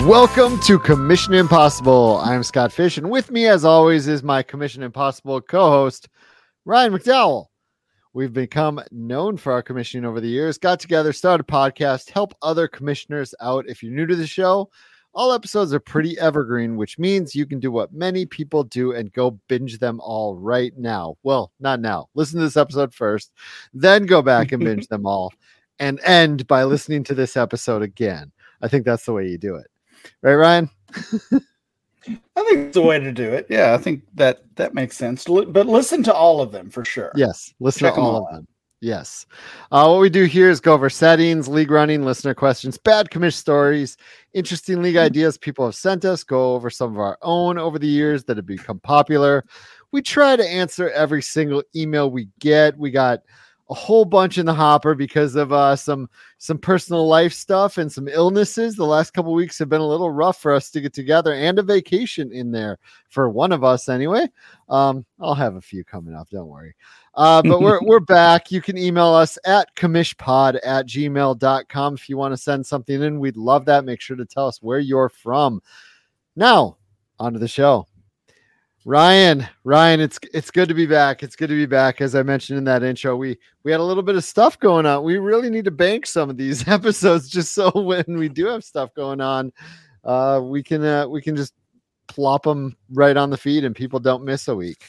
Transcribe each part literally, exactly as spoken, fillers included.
Welcome to Commission Impossible. I'm Scott Fish, and with me, as always, is my Commission Impossible co-host, Ryan McDowell. We've become known for our commissioning over the years, got together, started a podcast, help other commissioners out. If you're new to the show, all episodes are pretty evergreen, which means you can do what many people do and go binge them all right now. Well, not now. Listen to this episode first, then go back and binge them all, and end by listening to this episode again. I think that's the way you do it. Right, Ryan? I think it's the way to do it. Yeah, I think that that makes sense. But listen to all of them for sure. Yes, listen Check to all them all of them. Yes. Uh, what we do here is go over settings, league running, listener questions, bad commission stories, interesting league ideas people have sent us, go over some of our own over the years that have become popular. We try to answer every single email we get. We got a whole bunch in the hopper because of uh, some some personal life stuff and some illnesses. The last couple of weeks have been a little rough for us to get together, and a vacation in there for one of us anyway. Um, I'll have a few coming up, don't worry. Uh, but we're we're back. You can email us at commishpod at gmail dot com if you want to send something in. We'd love that. Make sure to tell us where you're from. Now, on to the show. Ryan, Ryan, it's it's good to be back. It's good to be back. As I mentioned in that intro, we we had a little bit of stuff going on. We really need to bank some of these episodes just so when we do have stuff going on, uh, we can uh, we can just plop them right on the feed and people don't miss a week.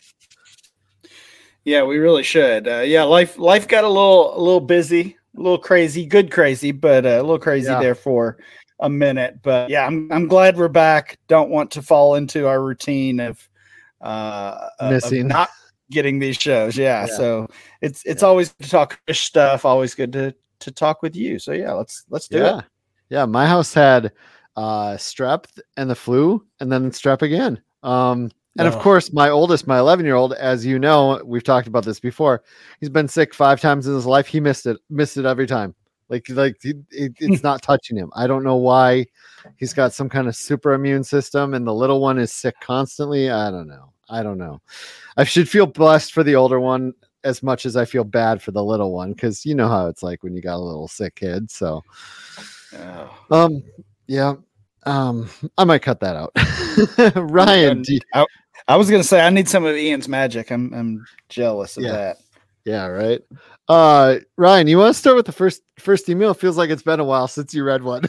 Yeah, we really should. Uh, yeah, life life got a little a little busy, a little crazy, good crazy, but uh, a little crazy yeah. there for a minute. But yeah, I'm I'm glad we're back. Don't want to fall into our routine of uh missing of not getting these shows. Yeah, yeah. So it's it's yeah. always good to talk fish stuff, always good to to talk with you. So yeah, let's let's do yeah. it. Yeah, my house had uh strep and the flu and then strep again. Um and oh. of course my oldest, my eleven year old, as you know, we've talked about this before, he's been sick five times in his life. He missed it missed it every time. Like like it, it, it's not touching him. I don't know why. He's got some kind of super immune system and the little one is sick constantly. I don't know. I don't know. I should feel blessed for the older one as much as I feel bad for the little one, because you know how it's like when you got a little sick kid. So, oh. um, yeah, um, I might cut that out. Ryan, you, I, I was gonna say I need some of Ian's magic. I'm I'm jealous of yeah. that. Yeah, right. Uh, Ryan, you want to start with the first first email? It feels like it's been a while since you read one.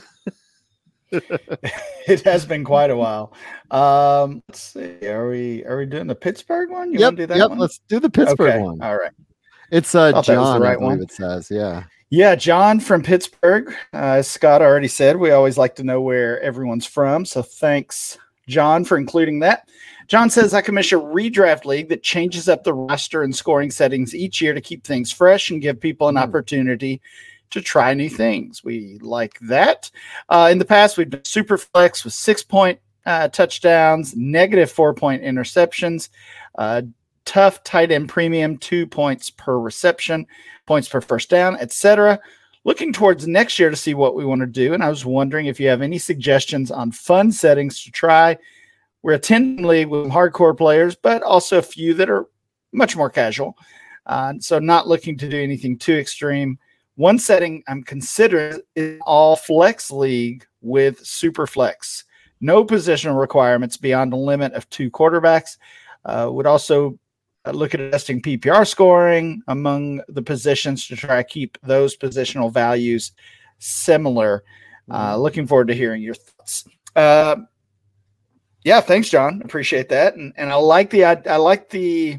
It has been quite a while. Um, let's see. Are we are we doing the Pittsburgh one? You yep, want to do that yep, one? Let's do the Pittsburgh okay. one. All right. It's uh John, right I believe one. it says. Yeah. Yeah, John from Pittsburgh. Uh, as Scott already said, we always like to know where everyone's from. So thanks, John, for including that. John says, I commission a redraft league that changes up the roster and scoring settings each year to keep things fresh and give people an mm. opportunity to try new things. We like that. Uh, in the past, we've been super flex with six point uh, touchdowns, negative four point interceptions, uh, tough tight end premium, two points per reception, points per first down, et cetera. Looking towards next year to see what we want to do. And I was wondering if you have any suggestions on fun settings to try. We're a ten league with hardcore players, but also a few that are much more casual. Uh, so not looking to do anything too extreme. One setting I'm considering is all flex league with super flex. No positional requirements beyond a limit of two quarterbacks. Uh, would also look at adjusting P P R scoring among the positions to try to keep those positional values similar. Uh, looking forward to hearing your thoughts. Uh, yeah, thanks, John. Appreciate that. And and I like the I, I like the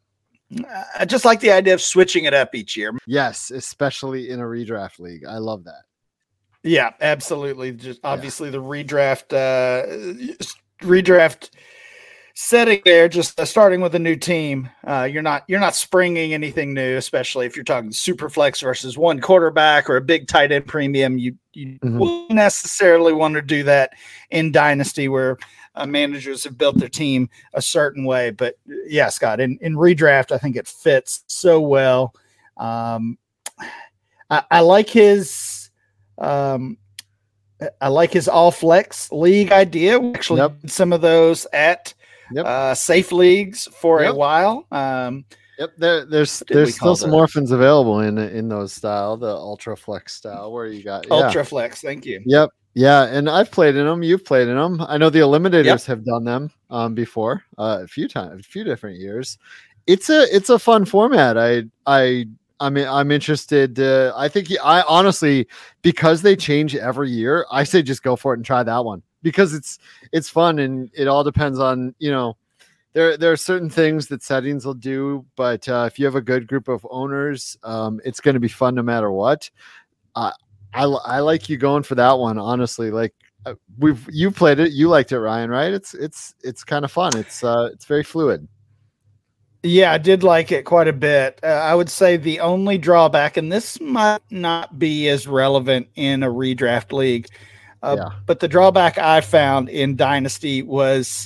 I just like the idea of switching it up each year. Yes, especially in a redraft league. I love that. Yeah, absolutely. Just obviously yeah. the redraft uh, redraft setting there, just uh, starting with a new team. Uh, you're not you're not springing anything new, especially if you're talking super flex versus one quarterback or a big tight end premium. You you mm-hmm. wouldn't necessarily want to do that in Dynasty where Uh, managers have built their team a certain way. But yeah, Scott, in, in redraft, I think it fits so well. Um, I, I like his, um, I like his all flex league idea. We actually yep. did some of those at yep. uh, safe leagues for yep. a while. Um, Yep, there, there's there's still some orphans available in in those style, the ultra flex style, where you got ultra yeah. flex. Thank you. Yep, Yeah, and I've played in them. You've played in them. I know the Eliminators yep. have done them um, before uh, a few times, a few different years. It's a it's a fun format. I I I mean I'm interested. Uh, I think I honestly, because they change every year, I say just go for it and try that one because it's it's fun and it all depends on, you know, there there are certain things that settings will do, but uh, if you have a good group of owners, um, it's going to be fun no matter what. Uh, I I like you going for that one, honestly. Like uh, we've you played it, you liked it, Ryan, right? It's it's it's kind of fun. It's uh it's very fluid. Yeah, I did like it quite a bit. Uh, I would say the only drawback, and this might not be as relevant in a redraft league, uh, yeah. but the drawback I found in Dynasty was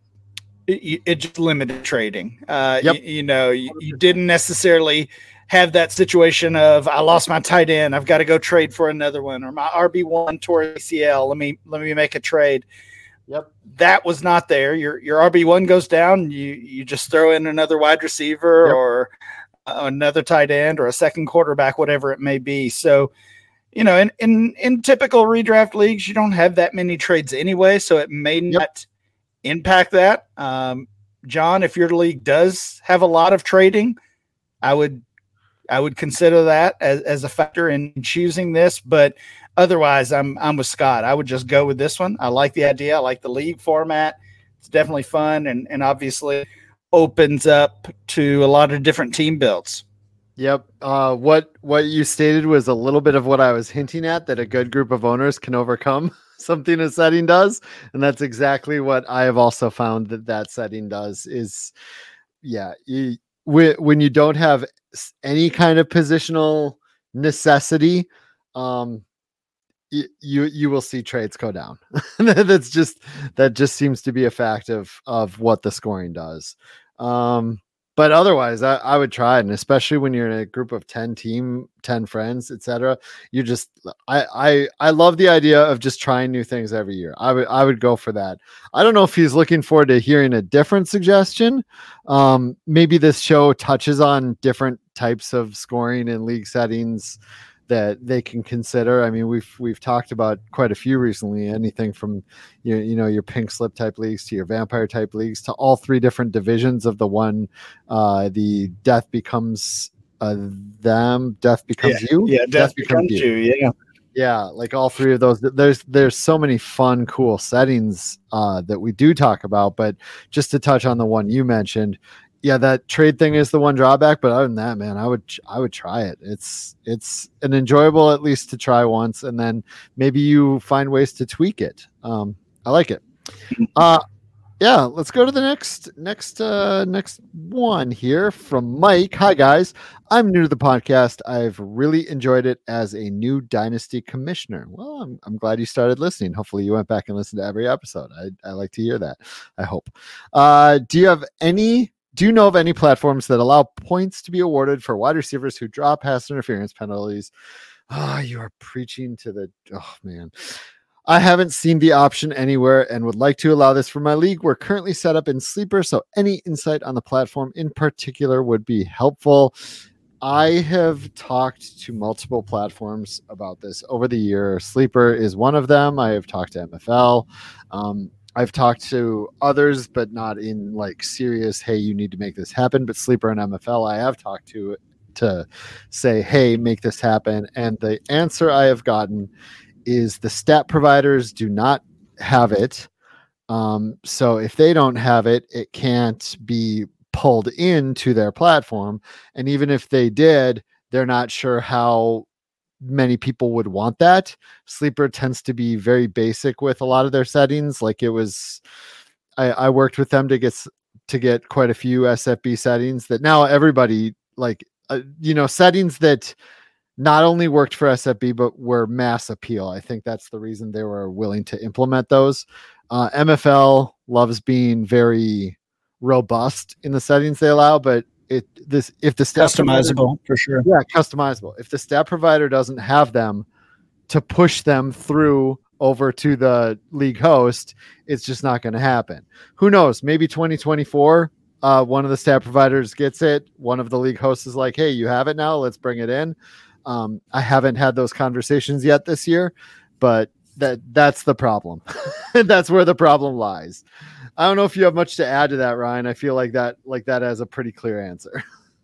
it, it just limited trading. Uh, yep. you, you know, you, you didn't necessarily have that situation of I lost my tight end, I've got to go trade for another one, or my R B one tore A C L. Let me let me make a trade. Yep, that was not there. Your your R B one goes down, you you just throw in another wide receiver yep. or uh, another tight end or a second quarterback, whatever it may be. So, you know, in in in typical redraft leagues, you don't have that many trades anyway, so it may yep. not impact that. Um, John, if your league does have a lot of trading, I would. I would consider that as, as a factor in choosing this, but otherwise I'm, I'm with Scott. I would just go with this one. I like the idea. I like the league format. It's definitely fun. And, and obviously opens up to a lot of different team builds. Yep. Uh, what, what you stated was a little bit of what I was hinting at, that a good group of owners can overcome something a setting does. And that's exactly what I have also found that that setting does is yeah. You, when you don't have any kind of positional necessity, um, you, you, you will see trades go down. That's just, that just seems to be a fact of, of what the scoring does. Um, but otherwise I, I would try it. And especially when you're in a group of ten team, ten friends, et cetera, you just, I, I, I love the idea of just trying new things every year. I would, I would go for that. I don't know if he's looking forward to hearing a different suggestion. Um, maybe this show touches on different types of scoring and league settings that they can consider. I mean, we've we've talked about quite a few recently, anything from you, you know, your pink slip type leagues to your vampire type leagues to all three different divisions of the one, uh, the death becomes uh, them, death becomes yeah, you. Yeah, death, death becomes, becomes you. you. Yeah. Yeah, like all three of those. There's there's so many fun, cool settings uh, that we do talk about, but just to touch on the one you mentioned, yeah, that trade thing is the one drawback, but other than that, man, I would I would try it. It's it's an enjoyable at least to try once, and then maybe you find ways to tweak it. Um, I like it. Uh, yeah, let's go to the next next uh, next one here from Mike. Hi guys, I'm new to the podcast. I've really enjoyed it as a new Dynasty commissioner. Well, I'm I'm glad you started listening. Hopefully, you went back and listened to every episode. I I like to hear that. I hope. Uh, do you have any? Do you know of any platforms that allow points to be awarded for wide receivers who draw pass interference penalties? Ah, oh, you are preaching to the, oh man. I haven't seen the option anywhere and would like to allow this for my league. We're currently set up in Sleeper, so any insight on the platform in particular would be helpful. I have talked to multiple platforms about this over the year. Sleeper is one of them. I have talked to M F L. Um, I've talked to others, but not in like serious, hey, you need to make this happen. But Sleeper and M F L, I have talked to to say, hey, make this happen. And the answer I have gotten is the stat providers do not have it. Um, so if they don't have it, it can't be pulled into their platform. And even if they did, they're not sure how many people would want that. Sleeper tends to be very basic with a lot of their settings. Like it was, I, I worked with them to get to get quite a few S F B settings that now everybody like, uh, you know, settings that not only worked for S F B, but were mass appeal. I think that's the reason they were willing to implement those. Uh, M F L loves being very robust in the settings they allow, but it this if the stat customizable provider, for sure. Yeah, customizable. If the stat provider doesn't have them to push them through over to the league host, it's just not going to happen. Who knows? Maybe twenty twenty-four, uh, one of the stat providers gets it. One of the league hosts is like, "Hey, you have it now. Let's bring it in." Um, I haven't had those conversations yet this year, but that that's the problem. That's where the problem lies. I don't know if you have much to add to that, Ryan. I feel like that like that has a pretty clear answer.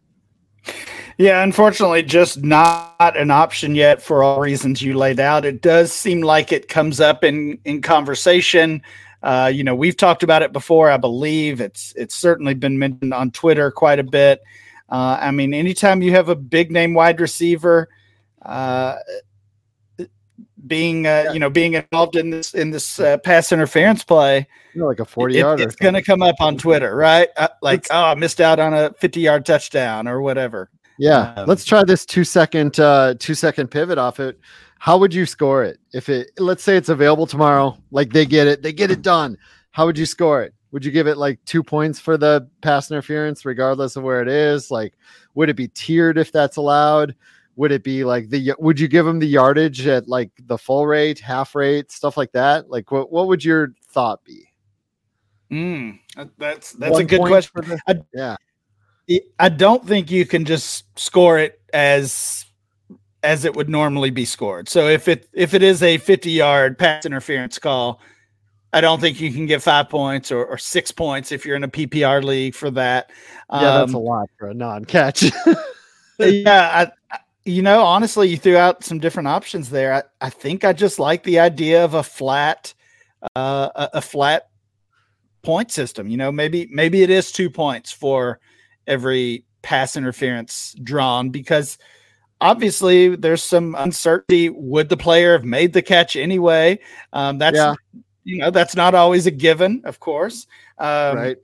Yeah, unfortunately, just not an option yet for all reasons you laid out. It does seem like it comes up in, in conversation. Uh, you know, we've talked about it before, I believe. It's it's certainly been mentioned on Twitter quite a bit. Uh, I mean, anytime you have a big name wide receiver uh, being, uh, yeah. you know, being involved in this in this uh, pass interference play, you know, like a forty it, yarder, it's going to come up on Twitter, right? Uh, like, it's, oh, I missed out on a fifty yard touchdown or whatever. Yeah, um, let's try this two second uh, two second pivot off it. How would you score it if it? Let's say it's available tomorrow. Like they get it, they get it done. How would you score it? Would you give it like two points for the pass interference, regardless of where it is? Like, would it be tiered if that's allowed? Would it be like the? Would you give them the yardage at like the full rate, half rate, stuff like that? Like, what what would your thought be? Mm, that's that's One a good question. The, I, yeah. I don't think you can just score it as as it would normally be scored. So if it if it is a fifty yard pass interference call, I don't think you can get five points or, or six points if you're in a P P R league for that. Yeah, um, that's a lot for a non-catch. yeah, I, you know, honestly, you threw out some different options there. I, I think I just like the idea of a flat uh, a, a flat point system. You know, maybe maybe it is two points for every pass interference drawn, because obviously there's some uncertainty. Would the player have made the catch anyway? Um, that's, yeah. you know, that's not always a given, of course. Um, right.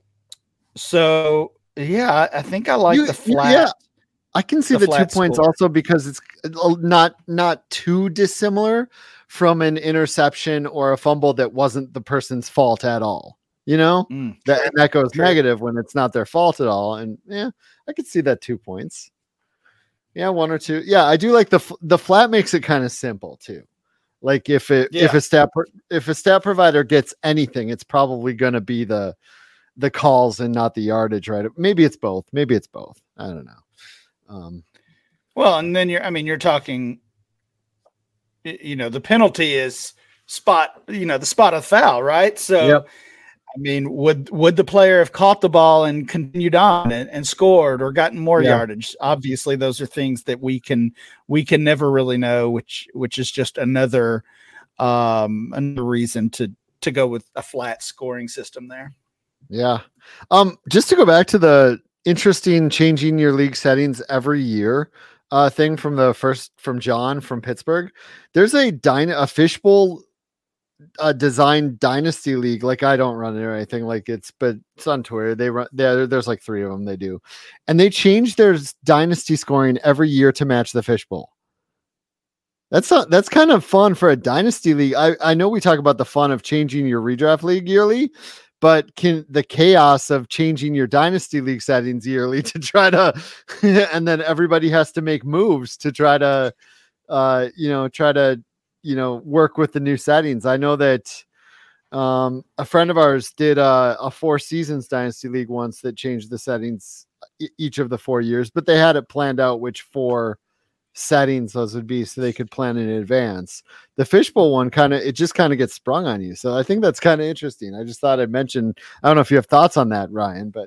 So yeah, I think I like you, the flat. Yeah. I can see the, the two points score. Also because it's not, not too dissimilar from an interception or a fumble that wasn't the person's fault at all. You know, mm, that and that goes true. Negative when it's not their fault at all. And yeah, I could see that two points. Yeah, one or two. Yeah, I do like the the flat makes it kind of simple too. Like if it yeah. if a stat if a stat provider gets anything, it's probably going to be the the calls and not the yardage, right? Maybe it's both. Maybe it's both. I don't know. Um, well, and then you're. I mean, you're talking. You know, the penalty is spot. You know, the spot of foul, right? So. Yep. I mean, would would the player have caught the ball and continued on and, and scored or gotten more yeah. yardage? Obviously, those are things that we can we can never really know, which which is just another um, another reason to to go with a flat scoring system there. Yeah. Um, just to go back to the interesting changing your league settings every year uh, thing from the first from John from Pittsburgh. There's a dyna a fishbowl. A design dynasty league. Like I don't run it or anything like it's, but it's on Twitter. They run there. There's like three of them they do. And they change their dynasty scoring every year to match the fishbowl. That's not, that's kind of fun for a dynasty league. I, I know we talk about the fun of changing your redraft league yearly, but can the chaos of changing your dynasty league settings yearly to try to, and then everybody has to make moves to try to, uh, you know, try to, you know, work with the new settings. I know that um, a friend of ours did a, a four seasons dynasty league once that changed the settings e- each of the four years, but they had it planned out which four settings those would be so they could plan in advance. The fishbowl one kind of, it just kind of gets sprung on you. So I think that's kind of interesting. I just thought I'd mention, I don't know if you have thoughts on that, Ryan, but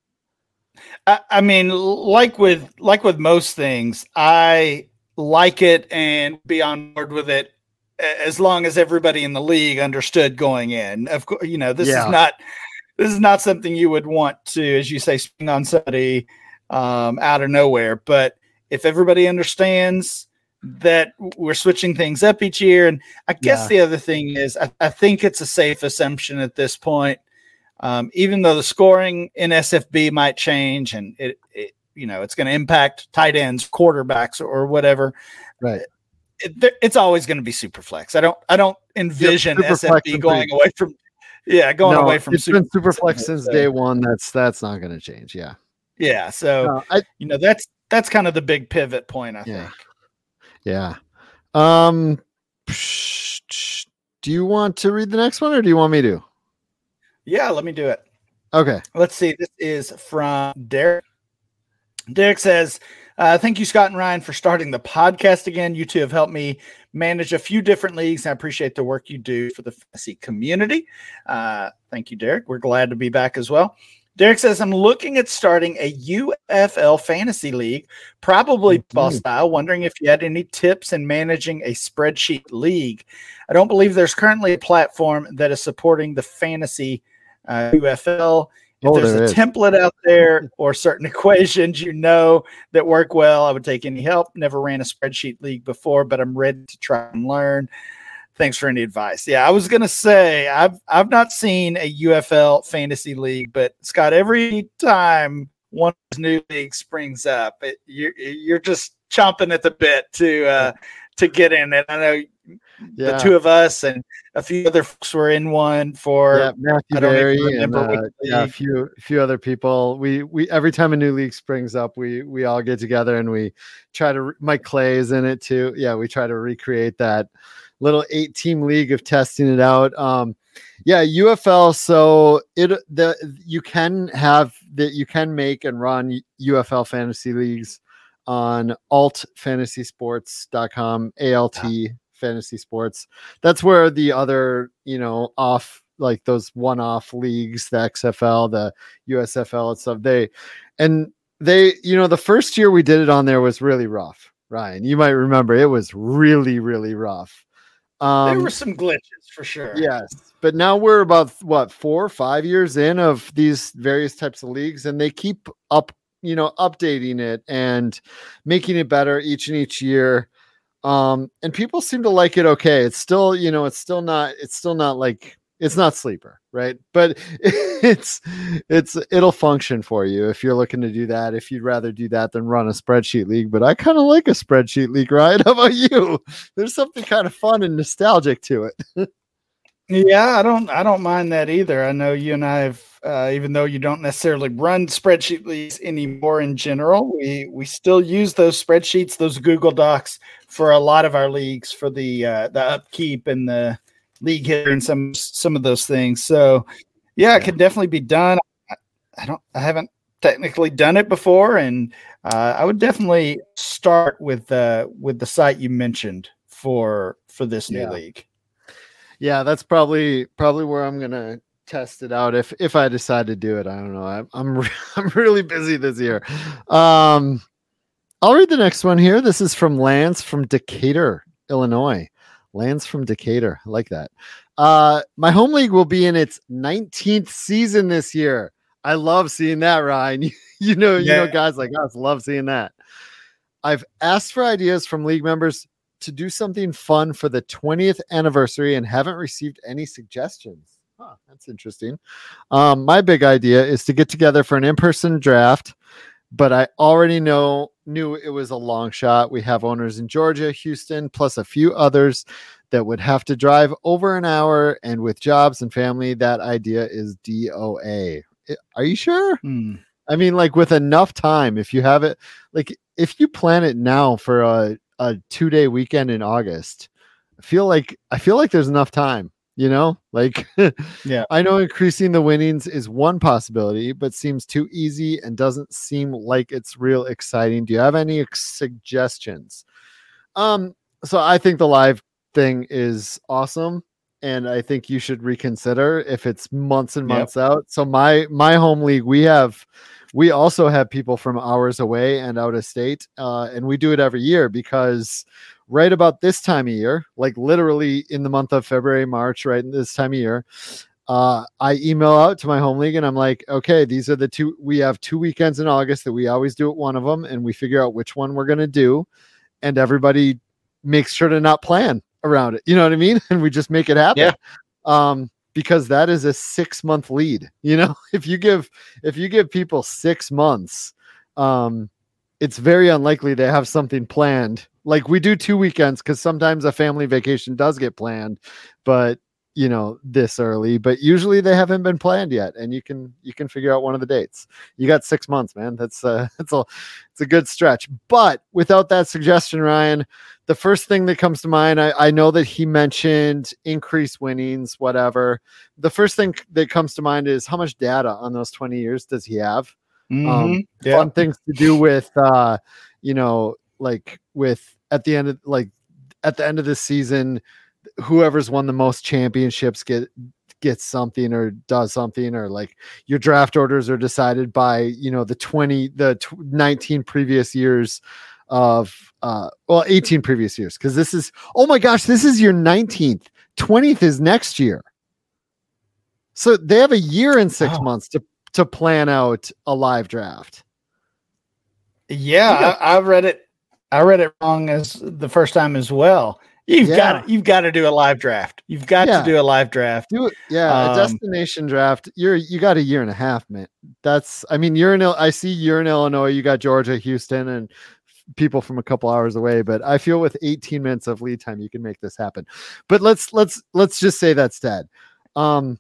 I, I mean, like with, like with most things, I like it and be on board with it as long as everybody in the league understood going in. Of course, you know, this yeah. is not, this is not something you would want to, as you say, spring on somebody um, out of nowhere. But if everybody understands that we're switching things up each year, and I guess yeah. the other thing is, I, I think it's a safe assumption at this point, um, even though the scoring in S F B might change and it, it you know, it's going to impact tight ends, quarterbacks, or whatever. Right. It, it's always going to be super flex. I don't, I don't envision yep, S F B going away from, yeah, going no, away from it's super, been super flex since so. day one. That's, that's not going to change. Yeah. Yeah. So, no, I, you know, that's, that's kind of the big pivot point, I yeah. think. Yeah. Um, do you want to read the next one or do you want me to? Yeah, let me do it. Okay. Let's see. This is from Derek. Derek says, Uh, thank you, Scott and Ryan, for starting the podcast again. You two have helped me manage a few different leagues. I appreciate the work you do for the fantasy community. Uh, thank you, Derek. We're glad to be back as well. Derek says, I'm looking at starting a U F L fantasy league, probably Mm-hmm. ball style, wondering if you had any tips in managing a spreadsheet league. I don't believe there's currently a platform that is supporting the fantasy uh, U F L. If Oh, there's there a is. template out there or certain equations you know that work well, I would take any help. Never ran a spreadsheet league before, but I'm ready to try and learn. Thanks for any advice. Yeah, I was gonna say I've I've not seen a U F L fantasy league, but Scott, every time one of those new leagues springs up, it, you're you're just chomping at the bit to uh, to get in it. I know Yeah. the two of us and a few other folks were in one for. Yeah, Matthew I don't even Berry and remember uh, which yeah, a league. few a few other people. We we every time a new league springs up, we we all get together and we try to. Mike Clay is in it too. Yeah, we try to recreate that little eight team league of testing it out. Um, yeah, U F L. So it the you can have that you can make and run U F L fantasy leagues on alt fantasy sports dot com, A L T fantasy sports. That's where the other, you know, off like those one-off leagues, the X F L, the U S F L and stuff. They and they, you know, the first year we did it on there was really rough. Ryan, you might remember it was really, really rough. Um, There were some glitches for sure. Yes, but now we're about what four or five years in of these various types of leagues, and they keep up, you know, updating it and making it better each and each year. Um, and people seem to like it. Okay, it's still, you know, it's still not, it's still not like it's not sleeper, right? But it's it's it'll function for you if you're looking to do that. If you'd rather do that than run a spreadsheet league, but I kind of like a spreadsheet league, right? How about you? There's something kind of fun and nostalgic to it. Yeah, I don't I don't mind that either. I know you and I have uh, even though you don't necessarily run spreadsheet leagues anymore in general, we we still use those spreadsheets, those Google Docs for a lot of our leagues for the uh, the upkeep and the league hitter and some some of those things. So yeah, it can definitely be done. I, I don't I haven't technically done it before, and uh, I would definitely start with uh, with the site you mentioned for for this new Yeah. league. Yeah, that's probably probably where I'm gonna test it out if if I decide to do it. I don't know. I'm I'm, re- I'm really busy this year. Um, I'll read the next one here. This is from Lance from Decatur, Illinois. Lance from Decatur. I like that. Uh, my home league will be in its nineteenth season this year. I love seeing that, Ryan. You, you know, you Yeah. know, guys like us love seeing that. I've asked for ideas from league members to do something fun for the twentieth anniversary and haven't received any suggestions. Huh, that's interesting. Um, my big idea is to get together for an in-person draft, but I already know knew it was a long shot. We have owners in Georgia, Houston, plus a few others that would have to drive over an hour, and with jobs and family, that idea is D O A. Are you sure? Hmm. I mean, like with enough time, if you have it, like if you plan it now for a, a two day weekend in August, I feel like I feel like there's enough time, you know, like, Yeah. I know increasing the winnings is one possibility, but seems too easy and doesn't seem like it's real exciting. Do you have any ex- suggestions? Um, so I think the live thing is awesome. And I think you should reconsider if it's months and Yep. months out. So my my home league, we have we also have people from hours away and out of state, uh, and we do it every year because right about this time of year, like literally in the month of February, March, right in this time of year, uh, I email out to my home league and I'm like, okay, these are the two. We have two weekends in August that we always do at one of them, and we figure out which one we're gonna do, and everybody makes sure to not plan around it. You know what I mean? And we just make it happen. Yeah. Um, because that is a six month lead. You know, if you give if you give people six months, um, it's very unlikely they have something planned. Like we do two weekends because sometimes a family vacation does get planned, but you know, this early, but usually they haven't been planned yet, and you can you can figure out one of the dates. You got six months, man. That's uh that's a it's a good stretch. But without that suggestion, Ryan, the first thing that comes to mind, I, I know that he mentioned increased winnings, whatever. The first thing that comes to mind is how much data on those twenty years does he have? Mhm. Um, Yeah. Fun things to do with uh you know, like with at the end of like at the end of the season, whoever's won the most championships get gets something or does something, or like your draft orders are decided by, you know, the twenty, the t- nineteen previous years of, uh, well, eighteen previous years. Cause this is, oh my gosh, this is your nineteenth, twentieth is next year. So they have a year and six oh. months to, to plan out a live draft. Yeah. Yeah. I, I read it. I read it wrong as the first time as well. You've Yeah. got to, you've got to do a live draft. You've got Yeah. to do a live draft. Do it. Yeah. Um, a destination draft. You're, you got a year and a half, man. That's, I mean, you're in, Il- I see you're in Illinois, you got Georgia, Houston, and people from a couple hours away, but I feel with eighteen minutes of lead time, you can make this happen. But let's, let's, let's just say that's dead. Um,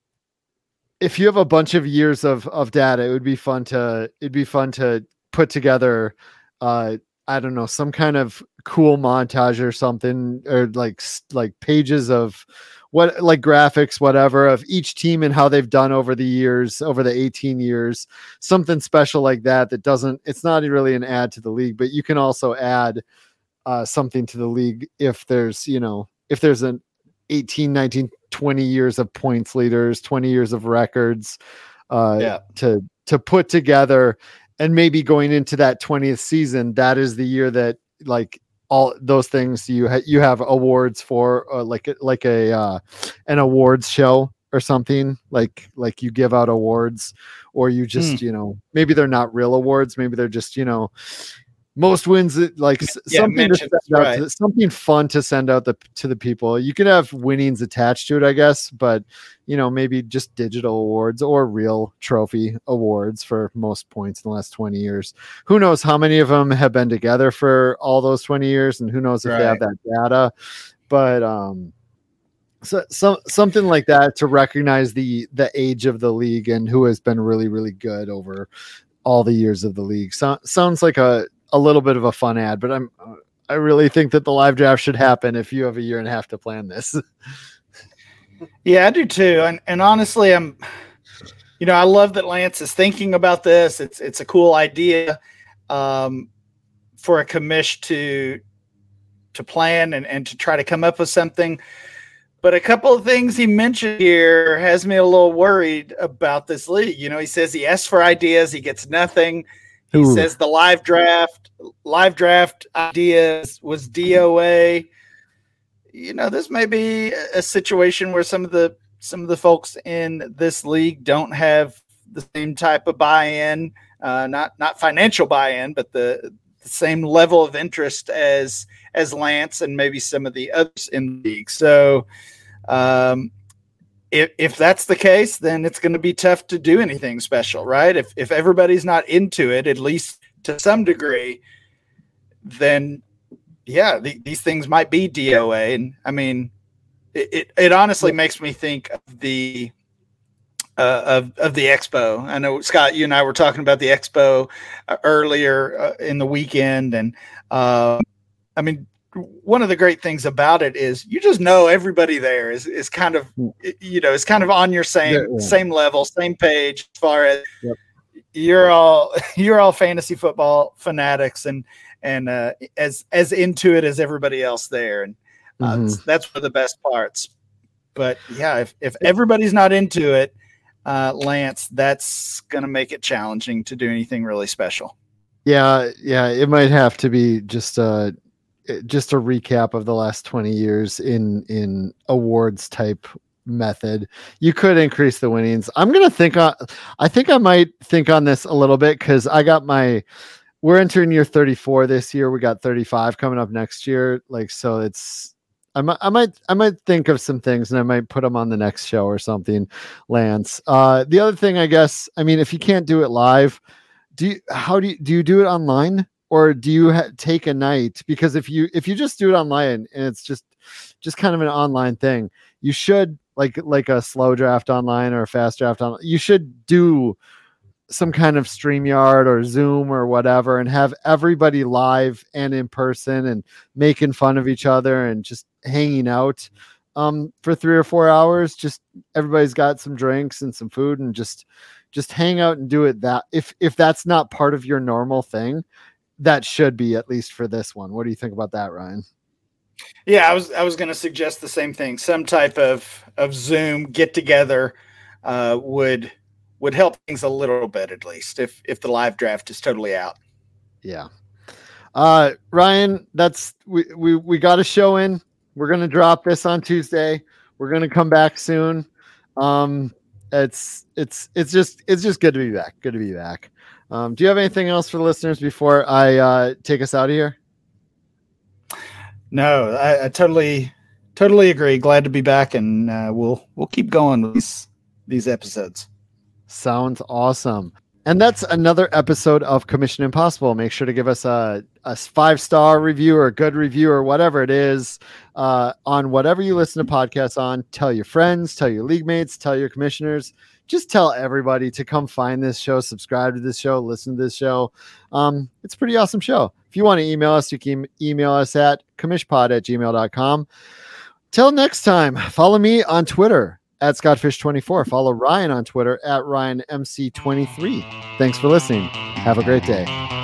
if you have a bunch of years of, of data, it would be fun to, it'd be fun to put together, uh, I don't know, some kind of cool montage or something, or like, like pages of what, like graphics, whatever, of each team and how they've done over the years, over the eighteen years, something special like that. That doesn't, it's not really an add to the league, but you can also add uh, something to the league. If there's, you know, if there's an eighteen, nineteen, twenty years of points leaders, twenty years of records, uh, Yeah. to, to put together. And maybe going into that twentieth season, that is the year that like all those things you ha- you have awards for, or like like a uh, an awards show or something, like like you give out awards, or you just Mm. you know, maybe they're not real awards, maybe they're just, you know, most wins, like s- Yeah, something to mentions, send out right. to, something fun to send out the, to the people. You can have winnings attached to it, I guess, but you know, maybe just digital awards or real trophy awards for most points in the last twenty years. Who knows how many of them have been together for all those twenty years, and who knows if they have Right. that data. But um so some something like that to recognize the the age of the league and who has been really really good over all the years of the league. So, sounds like a a little bit of a fun ad, but I'm I really think that the live draft should happen if you have a year and a half to plan this. Yeah, I do too. And and honestly, I'm, you know, I love that Lance is thinking about this. It's it's a cool idea um, for a commish to to plan and, and to try to come up with something. But a couple of things he mentioned here has me a little worried about this league. You know, he says he asks for ideas, he gets nothing. He Ooh. says the live draft, live draft ideas was D O A. You know, this may be a situation where some of the some of the folks in this league don't have the same type of buy-in, uh, not not financial buy-in, but the, the same level of interest as as Lance and maybe some of the others in the league. So, um, if if that's the case, then it's going to be tough to do anything special, right? If if everybody's not into it, at least to some degree, then yeah, the, these things might be D O A. And I mean, it, it, it honestly makes me think of the uh, of of the expo. I know, Scott, you and I were talking about the expo uh, earlier uh, in the weekend, and uh, I mean, one of the great things about it is you just know everybody there is is kind of, you know, is kind of on your same Yeah, yeah. same level, same page as far as Yep. you're all you're all fantasy football fanatics and and uh, as as into it as everybody else there, and uh, Mhm. that's, that's one of the best parts. But yeah, if if everybody's not into it, uh, Lance, that's gonna make it challenging to do anything really special. Yeah, yeah, it might have to be just a just a recap of the last twenty years in in awards type method. You could increase the winnings. I'm gonna think on. I think I might think on this a little bit because I got my. We're entering year thirty-four this year. We got thirty-five coming up next year. Like, so it's. I might, I might, I might think of some things and I might put them on the next show or something, Lance. Uh, the other thing, I guess, I mean, if you can't do it live, do you, how do you, do you do it online or do you ha- take a night? Because if you, if you just do it online and it's just, just kind of an online thing, you should like, like a slow draft online or a fast draft on, you should do some kind of StreamYard or Zoom or whatever and have everybody live and in person and making fun of each other and just hanging out um, for three or four hours. Just everybody's got some drinks and some food and just, just hang out and do it that if, if that's not part of your normal thing, that should be, at least for this one. What do you think about that, Ryan? Yeah, I was I was going to suggest the same thing. Some type of of Zoom get together uh, would would help things a little bit, at least if if the live draft is totally out. Yeah. Uh, Ryan, that's we we we got a show in. We're gonna drop this on Tuesday. We're gonna come back soon. Um, it's it's it's just it's just good to be back. Good to be back. Um, do you have anything else for the listeners before I uh, take us out of here? No, I, I totally, totally agree. Glad to be back, and uh, we'll we'll keep going with these these episodes. Sounds awesome. And that's another episode of Commission Impossible. Make sure to give us a, a five-star review or a good review or whatever it is uh, on whatever you listen to podcasts on. Tell your friends, tell your league mates, tell your commissioners. Just tell everybody to come find this show, subscribe to this show, listen to this show. Um, it's a pretty awesome show. If you want to email us, you can email us at commishpod at gmail dot com. Till next time, follow me on Twitter at Scottfish twenty-four. Follow Ryan on Twitter at Ryan M C twenty-three. Thanks for listening. Have a great day.